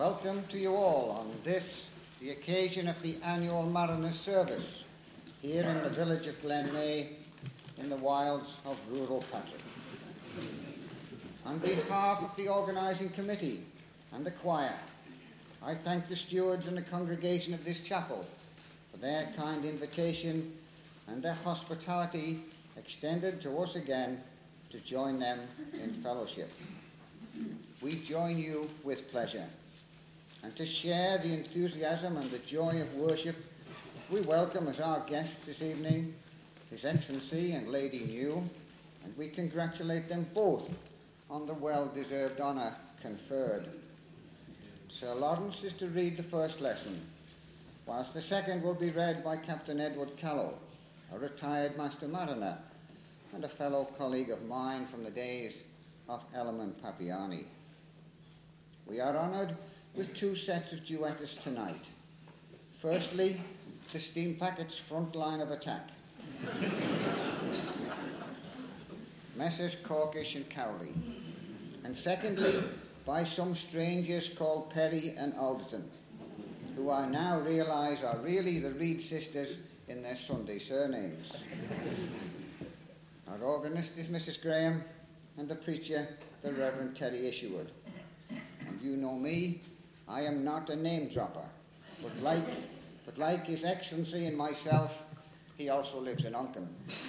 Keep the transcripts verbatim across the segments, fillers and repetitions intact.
Welcome to you all on this, the occasion of the annual Mariners Service, here in the village of Glenmay, in the wilds of rural Patrick. On behalf of the organising committee and the choir, I thank the stewards and the congregation of this chapel for their kind invitation and their hospitality extended to us again to join them in fellowship. We join you with pleasure, and to share the enthusiasm and the joy of worship, we welcome as our guests this evening His Excellency and Lady New, and we congratulate them both on the well-deserved honour conferred. Sir Lawrence is to read the first lesson, whilst the second will be read by Captain Edward Callow, a retired Master Mariner and a fellow colleague of mine from the days of Elman Papiani. We are honoured with two sets of duettists tonight. Firstly, the steam packet's front line of attack, Messrs Corkish and Cowley, and secondly, by some strangers called Perry and Alderton, who I now realise are really the Reed sisters in their Sunday surnames. Our organist is Missus Graham, and the preacher, the Reverend Terry Isherwood. And you know me, I am not a name dropper, but like, but like His Excellency and myself, he also lives in Onchan.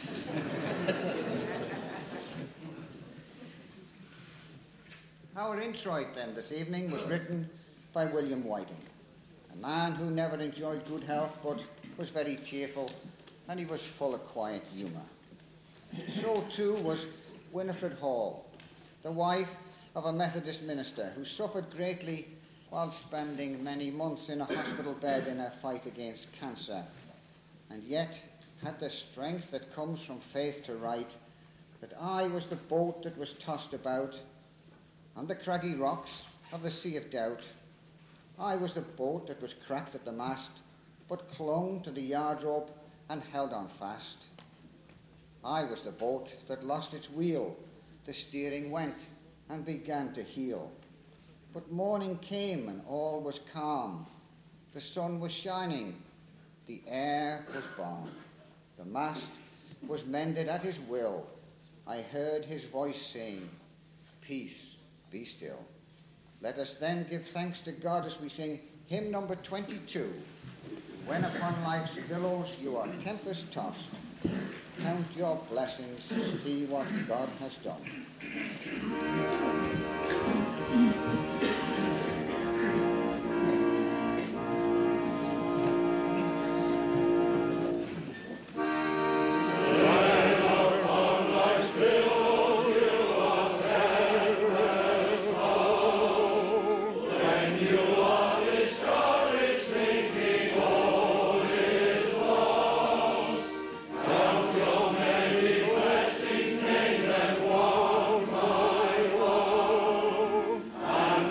Our introit then this evening was written by William Whiting, a man who never enjoyed good health but was very cheerful, and he was full of quiet humour. So too was Winifred Hall, the wife of a Methodist minister who suffered greatly while spending many months in a hospital bed in her fight against cancer, and yet had the strength that comes from faith to write that I was the boat that was tossed about on the craggy rocks of the Sea of Doubt. I was the boat that was cracked at the mast, but clung to the yard rope and held on fast. I was the boat that lost its wheel, the steering went and began to heel. But morning came and all was calm. The sun was shining, the air was balm. The mast was mended at his will. I heard his voice saying, "Peace, be still." Let us then give thanks to God as we sing hymn number twenty-two. When upon life's billows you are tempest-tossed, count your blessings, see what God has done. Blessings, name them one by one.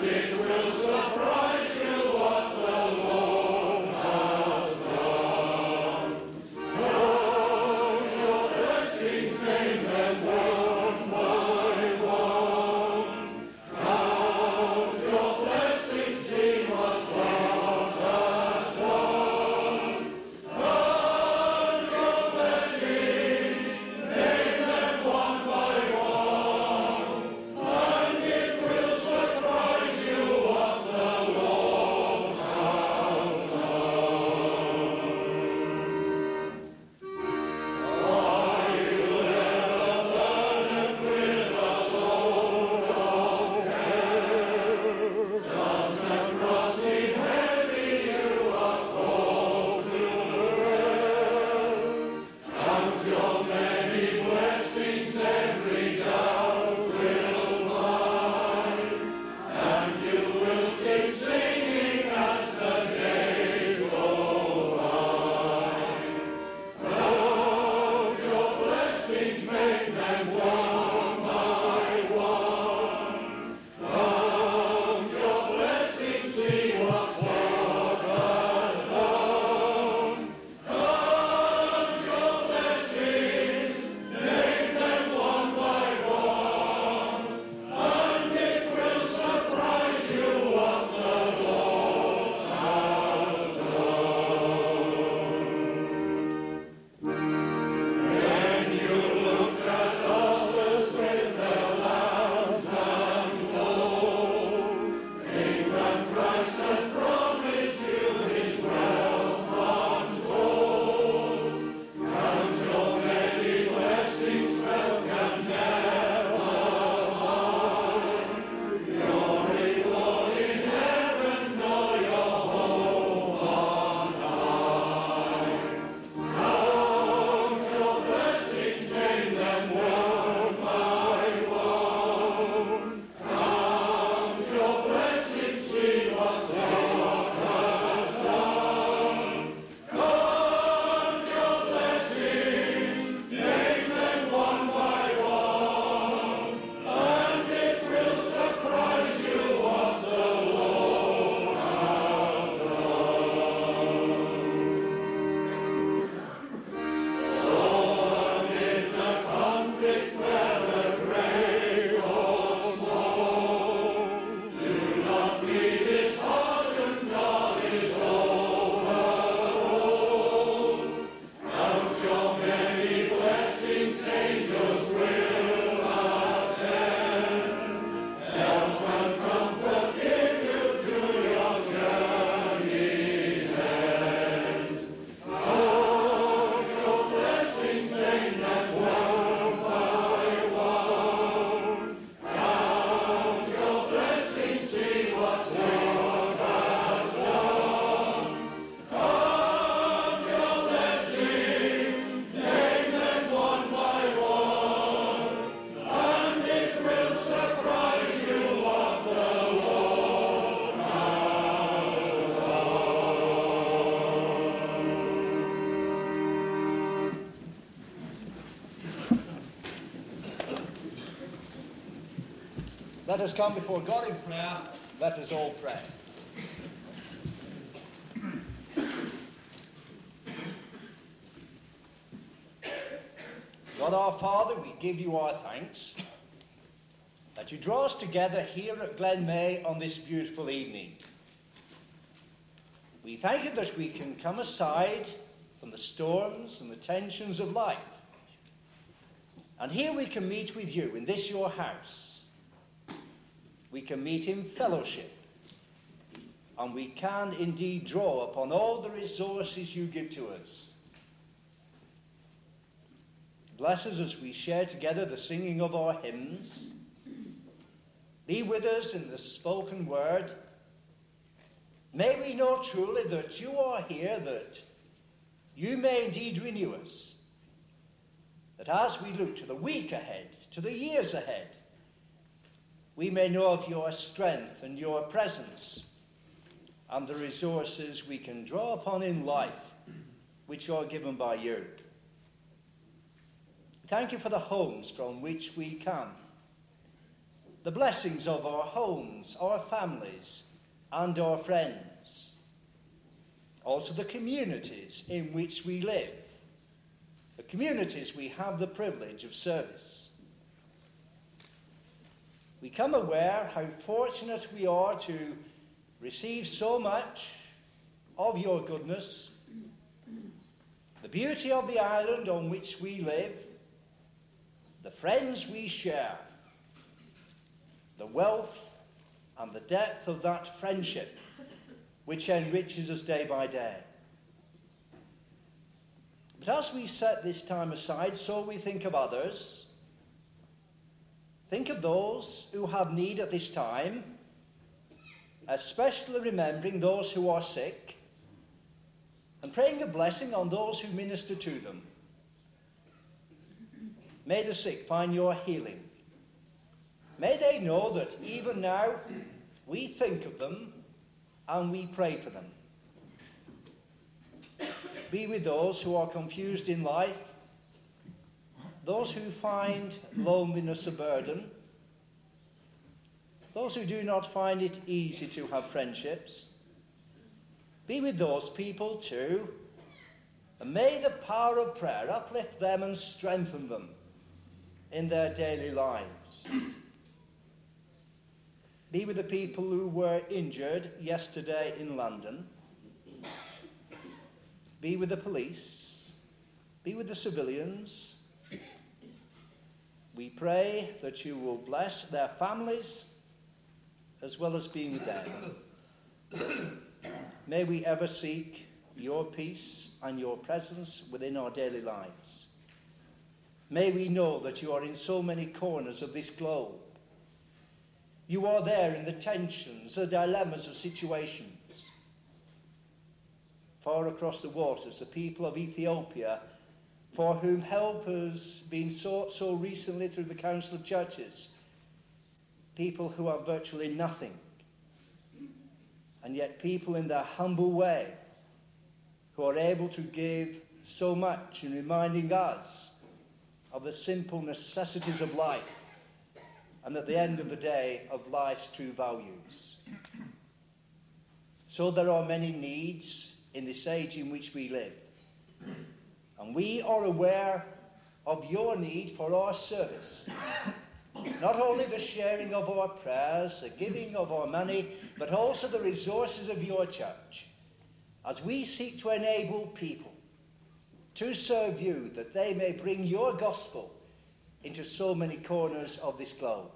Let us come before God in prayer. Let us all pray. God our Father, we give you our thanks that you draw us together here at Glen May on this beautiful evening. We thank you that we can come aside from the storms and the tensions of life. And here we can meet with you in this your house. We can meet in fellowship. And we can indeed draw upon all the resources you give to us. Bless us as we share together the singing of our hymns. Be with us in the spoken word. May we know truly that you are here, that you may indeed renew us. That as we look to the week ahead, to the years ahead, we may know of your strength and your presence and the resources we can draw upon in life, which are given by you. Thank you for the homes from which we come, the blessings of our homes, our families, and our friends. Also the communities in which we live, the communities we have the privilege of service. We come aware how fortunate we are to receive so much of your goodness, the beauty of the island on which we live, the friends we share, the wealth and the depth of that friendship which enriches us day by day. But as we set this time aside, so we think of others. Think of those who have need at this time, especially remembering those who are sick, and praying a blessing on those who minister to them. May the sick find your healing. May they know that even now we think of them and we pray for them. Be with those who are confused in life, those who find loneliness a burden, those who do not find it easy to have friendships. Be with those people too, and may the power of prayer uplift them and strengthen them in their daily lives. Be with the people who were injured yesterday in London. Be with the police. Be with the civilians. We pray that you will bless their families as well as being with them. May we ever seek your peace and your presence within our daily lives. May we know that you are in so many corners of this globe. You are there in the tensions, the dilemmas of situations. Far across the waters, the people of Ethiopia, for whom help has been sought so recently through the Council of Churches. People who have virtually nothing. And yet people in their humble way who are able to give so much in reminding us of the simple necessities of life, and at the end of the day, of life's true values. So there are many needs in this age in which we live. And we are aware of your need for our service. Not only the sharing of our prayers, the giving of our money, but also the resources of your church, as we seek to enable people to serve you, that they may bring your gospel into so many corners of this globe.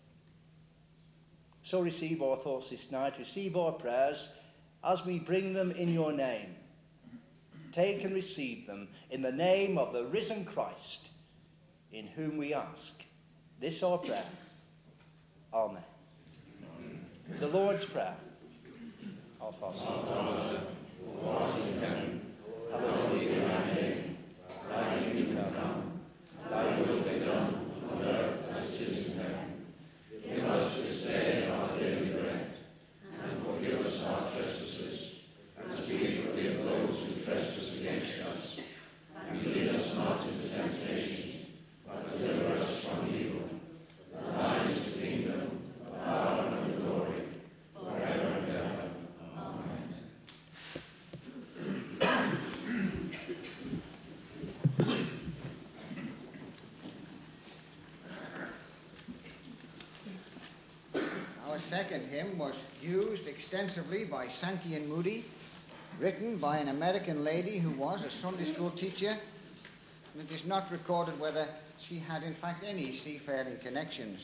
So receive our thoughts this night, receive our prayers as we bring them in your name. Take and receive them in the name of the risen Christ, in whom we ask this our prayer. Amen. Amen. The Lord's Prayer. Our Father, our Father, who art in heaven, hallowed be thy name. Thy kingdom come, thy will be done on earth as it is in heaven. Give us this day our daily bread, and forgive us our trespasses, as we forgive those who trespass against us. And lead us not into temptation, but deliver us from evil. For thine is the kingdom, second hymn was used extensively by Sankey and Moody, written by an American lady who was a Sunday school teacher, and it is not recorded whether she had in fact any seafaring connections.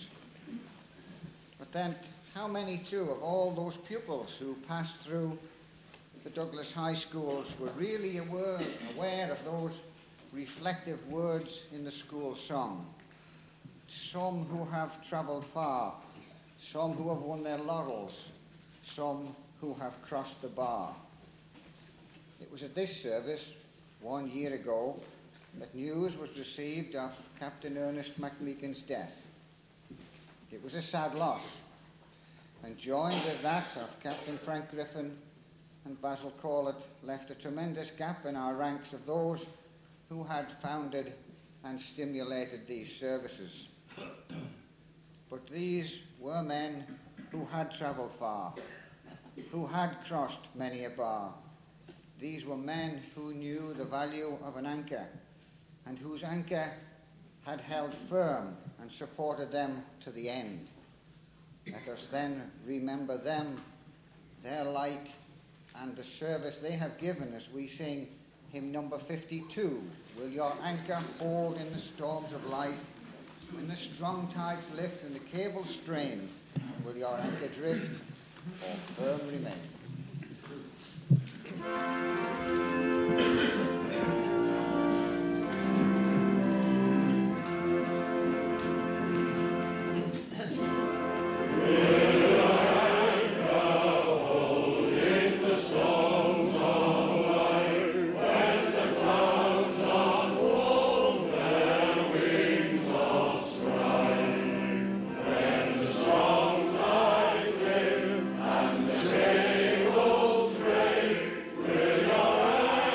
But then, how many too of all those pupils who passed through the Douglas High Schools were really aware, aware of those reflective words in the school song? Some who have travelled far, some who have won their laurels, some who have crossed the bar. It was at this service, one year ago, that news was received of Captain Ernest McMeekin's death. It was a sad loss, and joined with that of Captain Frank Griffin and Basil Corlett, left a tremendous gap in our ranks of those who had founded and stimulated these services. But these were men who had travelled far, who had crossed many a bar. These were men who knew the value of an anchor, and whose anchor had held firm and supported them to the end. Let us then remember them, their like, and the service they have given as we sing hymn number fifty-two. Will your anchor hold in the storms of life? When the strong tides lift and the cables strain, will your anchor drift or firm remain? Will your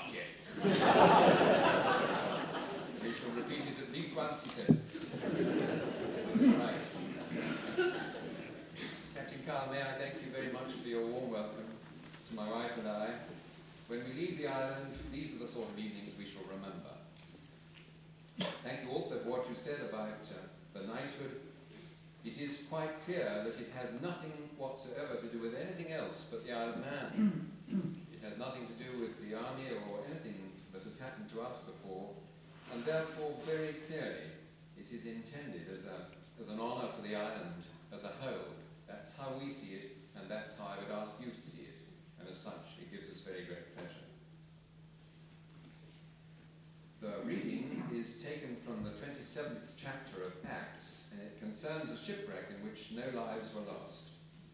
Not yet. We shall repeat it at least once, he said. Right. Captain Carl, may I thank you very much for your warm welcome to my wife and I. When we leave the island, these are the sort of evenings we shall remember. Thank you also for what you said about uh, the knighthood. It is quite clear that it has nothing whatsoever to do with anything else but the Isle of Man. It has nothing to do with the army or anything that has happened to us before, and therefore very clearly it is intended as, a, as an honour for the island as a whole. That's how we see it, and that's how I would ask you to see it, and as such it gives us very great pleasure. The reading is taken from the twenty-seventh chapter of Acts, and it concerns a shipwreck in which no lives were lost.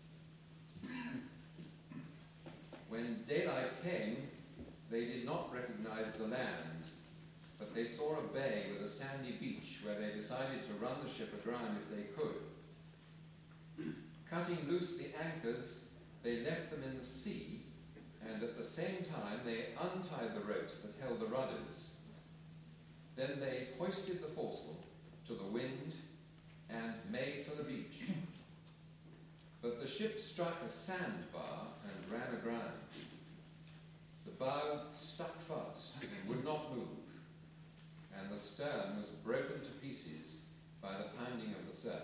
When daylight came, they did not recognize the land, but they saw a bay with a sandy beach where they decided to run the ship aground if they could. Cutting loose the anchors, they left them in the sea, and at the same time they untied the ropes that held the rudders. Then they hoisted the foresail to the wind and made for the beach. But the ship struck a sandbar and ran aground. The bow stuck fast and would not move, and the stern was broken to pieces by the pounding of the surf.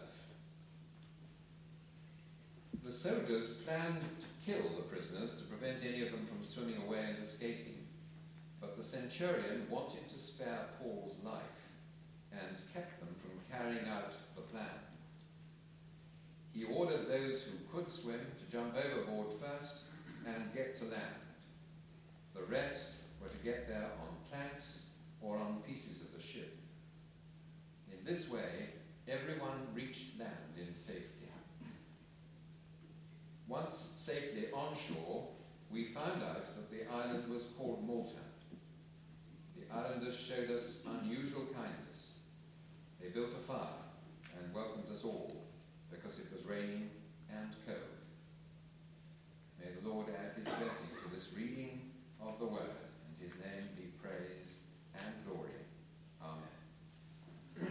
The soldiers planned to kill the prisoners to prevent any of them from swimming away and escaping, but the centurion wanted to spare Paul's life and kept them from carrying out the plan. He ordered those who could swim to jump overboard first and get to land. The rest were to get there on planks or on pieces of the ship. In this way, everyone reached land in safety. Once safely on shore, we found out that the island was called Malta. The islanders showed us unusual kindness. They built a fire and welcomed us all because it was raining and cold. May the Lord add his blessing to this reading of the word, and his name be praise and glory. Amen.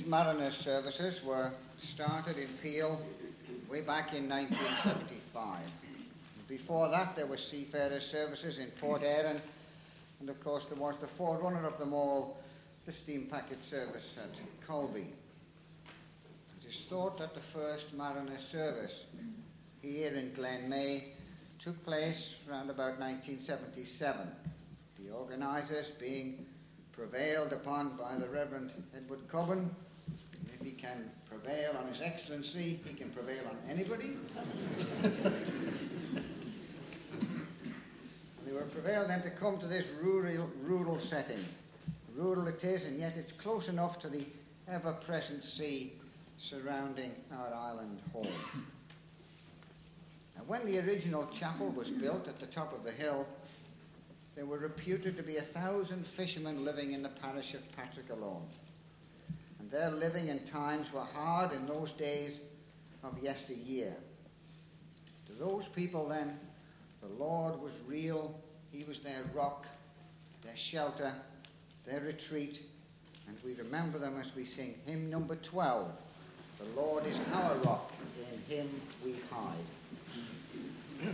Mariners services were started in Peel way back in nineteen seventy-five. Before that, there were seafarers services in Port Erin, and of course there was the forerunner of them all, the steam packet service at Colby. It is thought that the first Mariner service here in Glenmay took place around about nineteen seventy-seven. The organisers being prevailed upon by the Reverend Edward Cobban. If he can prevail on His Excellency, he can prevail on anybody. They were prevailed then to come to this rural, rural setting. Rural it is, and yet it's close enough to the ever-present sea surrounding our island home. Now, when the original chapel was built at the top of the hill, there were reputed to be a thousand fishermen living in the parish of Patrick alone. And their living and times were hard in those days of yesteryear. To those people then, the Lord was real. He was their rock, their shelter, their retreat. And we remember them as we sing hymn number twelve. The Lord is our rock, in Him we hide.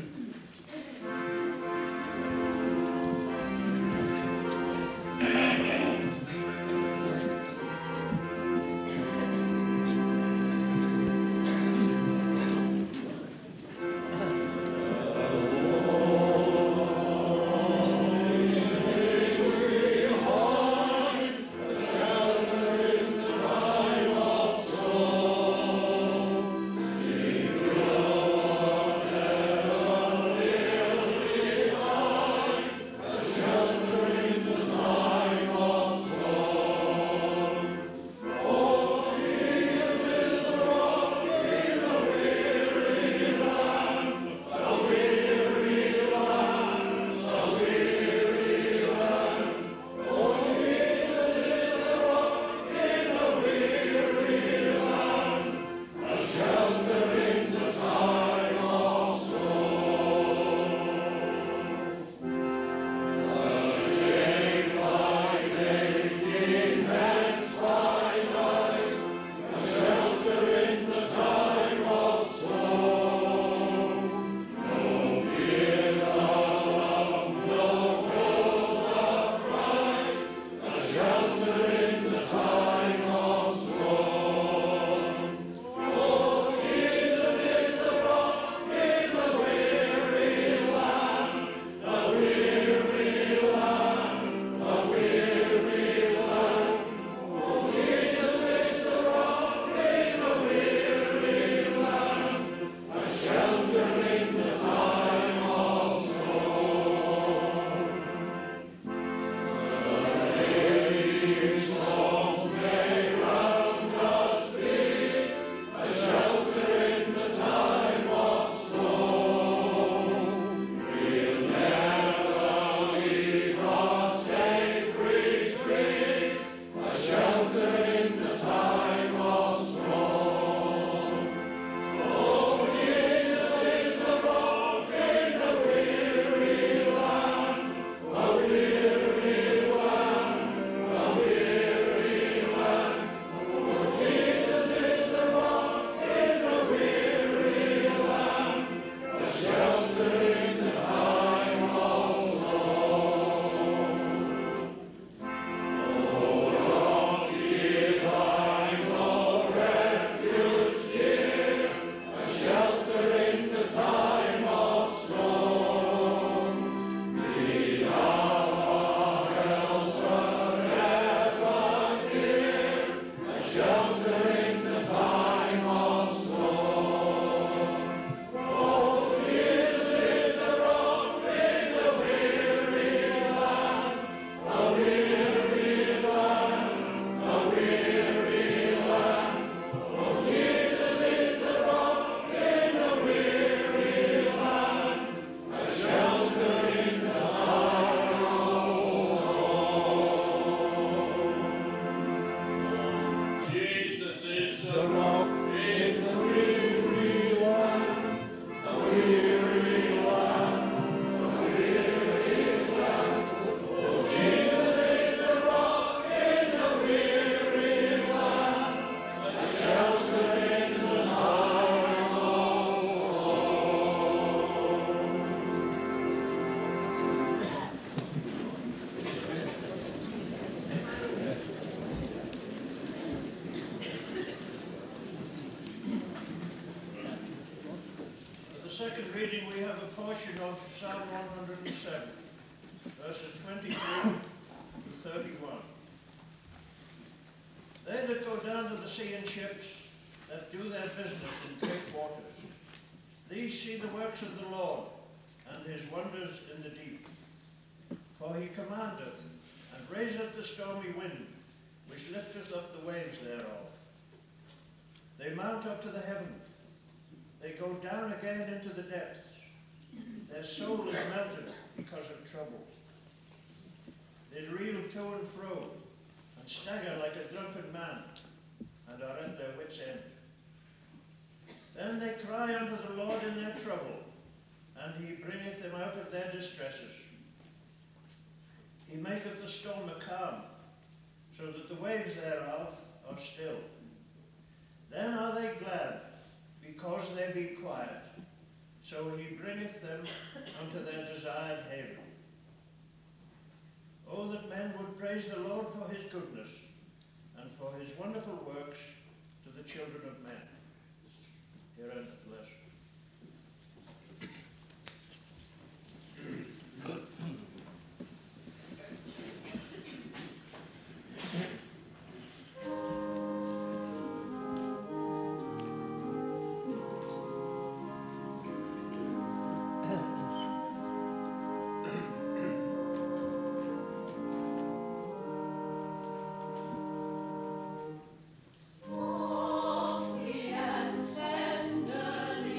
second reading, we have a portion of Psalm one hundred seven, verses twenty-three to thirty-one. They that go down to the sea in ships, that do their business in great waters, these see the works of the Lord, and his wonders in the deep. For he commandeth, and raiseth the stormy wind, which lifteth up the waves thereof. They mount up to the heaven, they go down again into the depths. Their soul is melted because of trouble. They reel to and fro, and stagger like a drunken man, and are at their wits' end. Then they cry unto the Lord in their trouble, and he bringeth them out of their distresses. He maketh the storm a calm, so that the waves thereof are still. Then are they glad, because they be quiet. So he bringeth them unto their desired haven. Oh, that men would praise the Lord for his goodness, and for his wonderful works to the children of men. Here ends the lesson. Softly and tenderly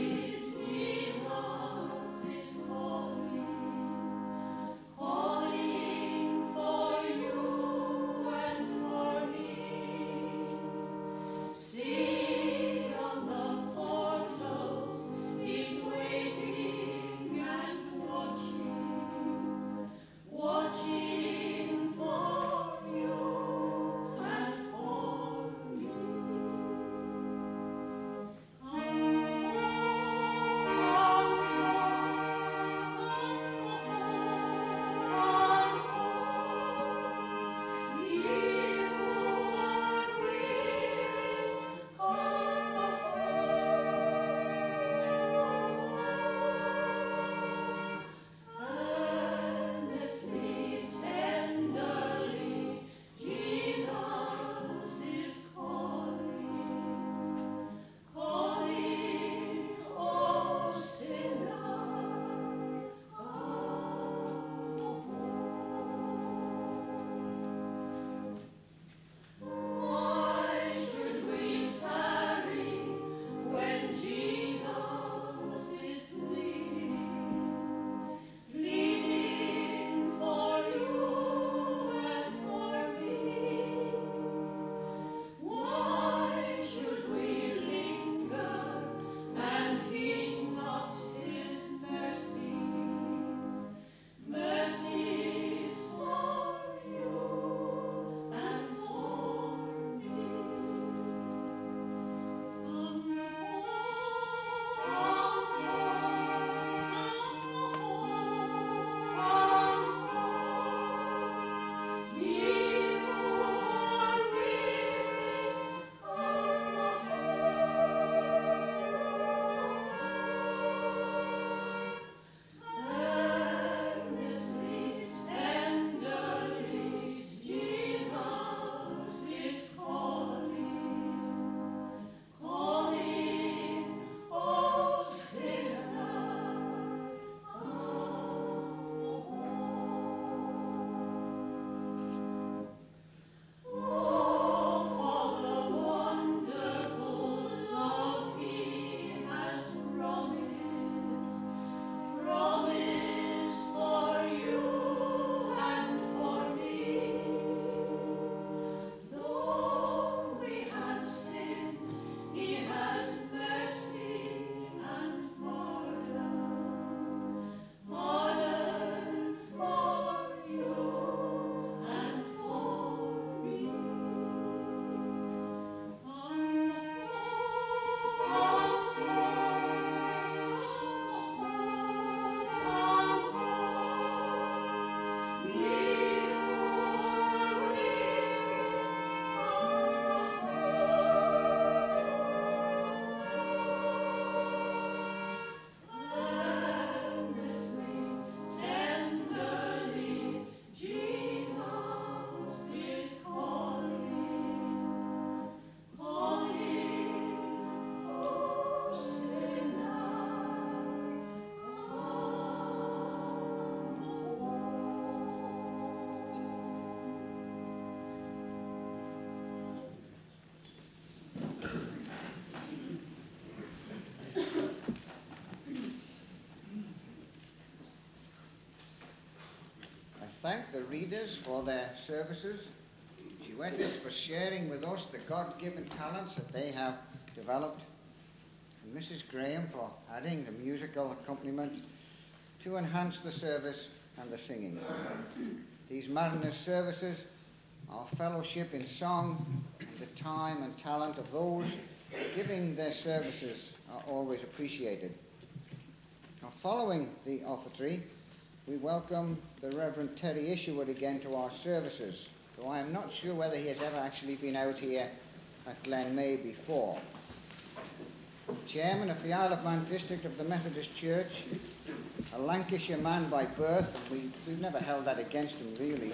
the readers for their services, duettists for sharing with us the God-given talents that they have developed, and Missus Graham for adding the musical accompaniment to enhance the service and the singing. These Mariners services are fellowship in song, and the time and talent of those giving their services are always appreciated. Now, following the offertory, we welcome the Reverend Terry Isherwood again to our services, though I am not sure whether he has ever actually been out here at Glenmay before. Chairman of the Isle of Man district of the Methodist Church, a Lancashire man by birth, and we, we've never held that against him really,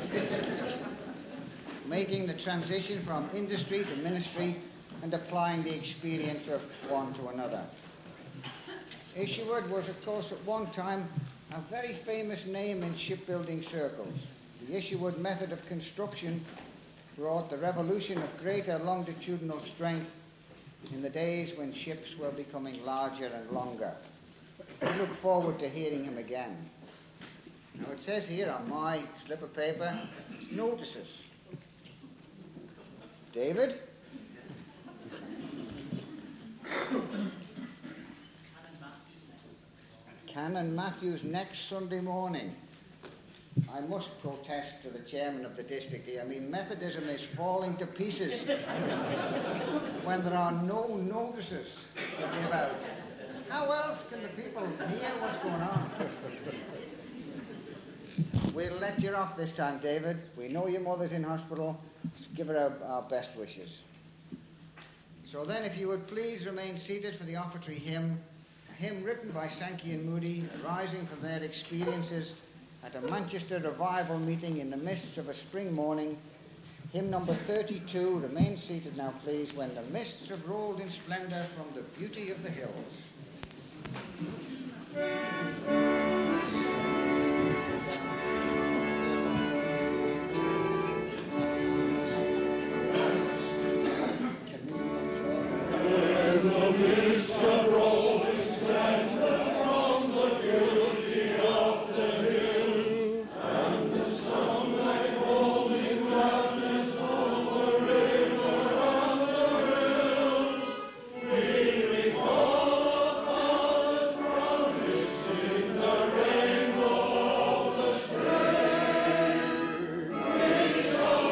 making the transition from industry to ministry and applying the experience of one to another. Isherwood was, of course, at one time a very famous name in shipbuilding circles. The Isherwood method of construction brought the revolution of greater longitudinal strength in the days when ships were becoming larger and longer. We look forward to hearing him again. Now it says here on my slip of paper, notices. David? Canon Matthews next Sunday morning. I must protest to the chairman of the district here. I mean, Methodism is falling to pieces when there are no notices to give out. How else can the people hear what's going on? We'll let you off this time, David. We know your mother's in hospital. Just give her our, our best wishes. So then, if you would please remain seated for the offertory hymn, a hymn written by Sankey and Moody, arising from their experiences at a Manchester revival meeting in the mists of a spring morning. Hymn number thirty-two. Remain seated now, please, when the mists have rolled in splendour from the beauty of the hills.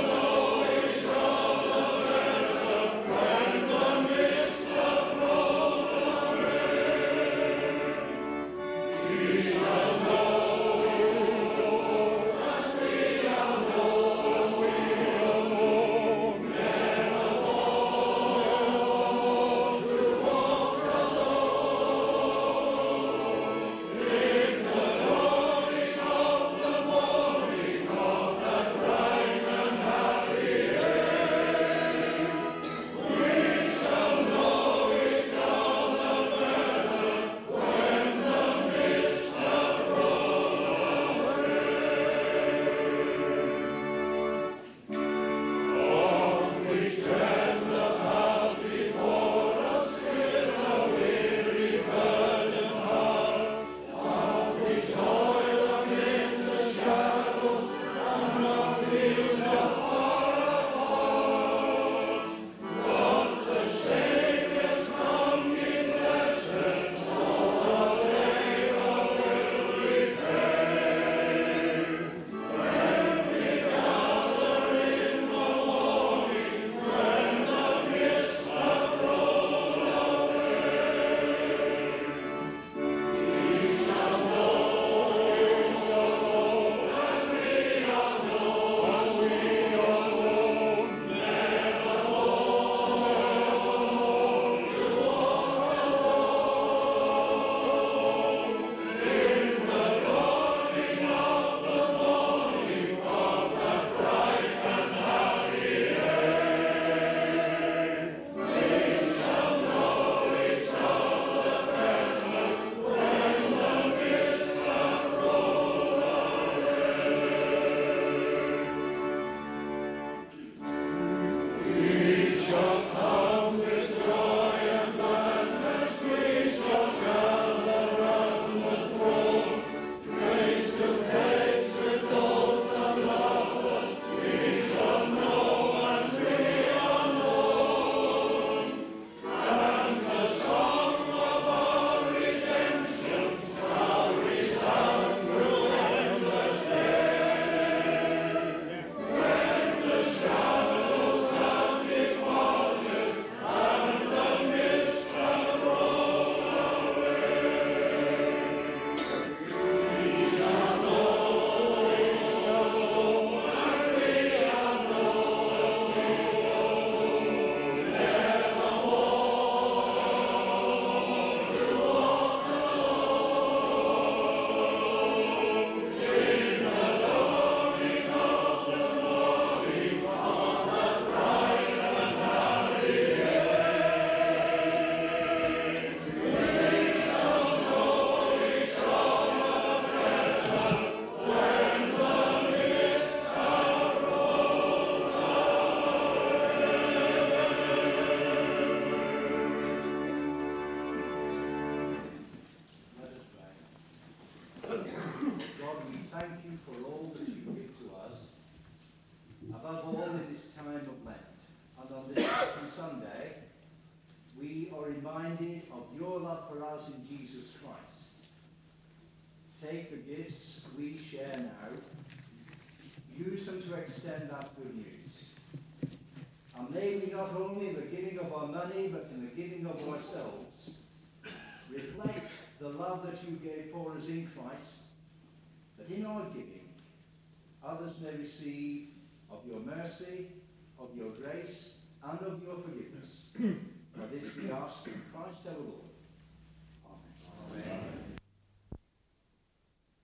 Roll thank you for all that you give to us, above all in this time of Lent. And on this Second Sunday, we are reminded of your love for us in Jesus Christ. Take the gifts we share now, use them to extend that good news. And may we not only in the giving of our money, but in the giving of ourselves, reflect the love that you gave for us in Christ, that in our giving, others may receive of your mercy, of your grace, and of your forgiveness. For this we ask in Christ our Lord. Amen. Amen.